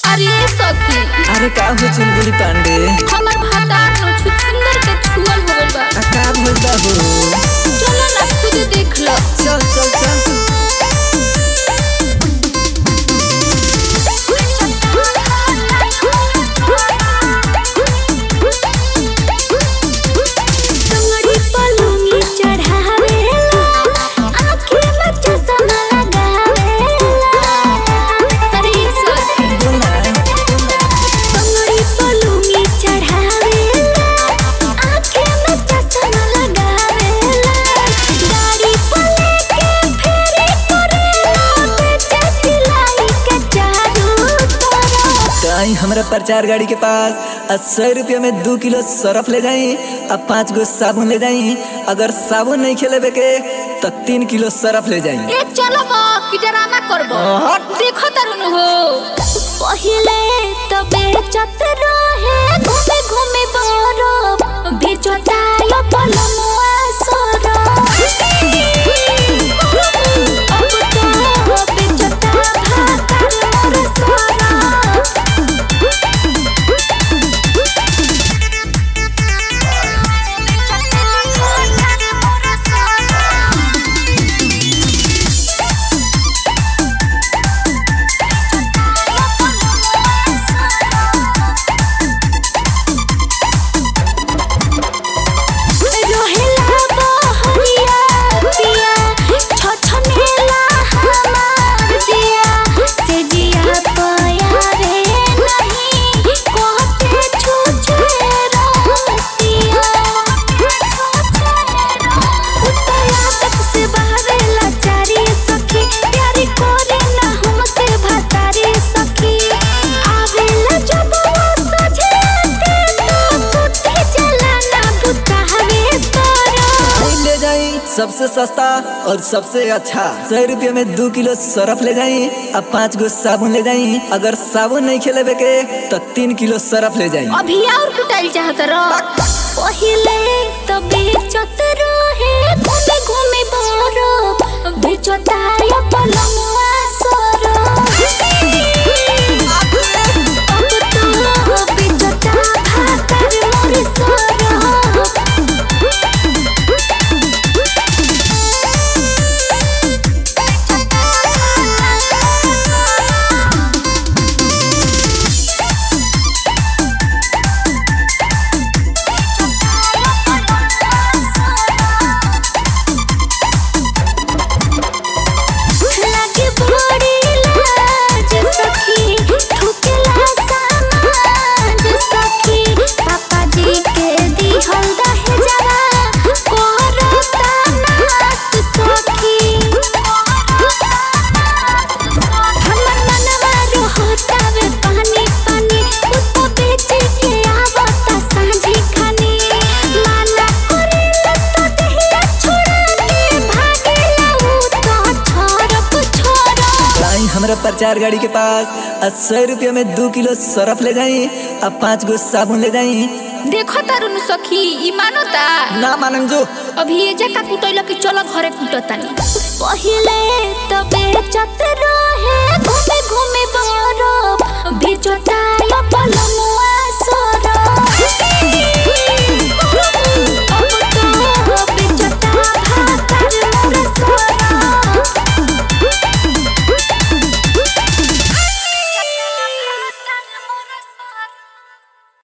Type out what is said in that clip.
अरे सखी, अरे का हो चुलबुली पांडे, हमर भातार नो छुछुंदर के छुअल हो गइल बा। का भइल हो? चलो ना खुद देख लो। चल चल चल। हमरा प्रचार गाड़ी के पास 80 रुपया में 2 किलो सरफ ले जाई, अब 5 गो साबुन ले जाई। अगर साबुन नहीं खेलेबे के तो 3 किलो सरफ ले जाई। ए चलो की ड्रामा करबो, देखो तरुण हो। पहिले तो बेचत रहे घूमे घूमे बरफ, बेचता यो पलमुआ सोरा। अब तो बेचता भाता मोर सोरा। सबसे सस्ता और सबसे अच्छा 100 रुपया में 2 किलो सरफ ले जाई, अब 5 गो साबुन ले जाई। अगर साबुन नहीं खेलेबे के तो 3 किलो सरफ ले जाई। अभी और कुटाइल चाहत रह। पहिले तो बेचत रहे घूमे घूमे बरफ, बेचता यो पलमुआ सोरा। अब तो बेचता भाता मोर सोरा। हमरा प्रचार गाड़ी के पास 80 रुपया में 2 किलो सरफ ले जाई, अब 5 गो साबुन ले जाई। देखो तरुण सखी, ई मानोता ना मानम जो। अभी ये जका कुटैला कि चलो घरे कुटतानी। पहिले तो बेचत रहे घूमे घूमे बरफ, बेचता यो पलम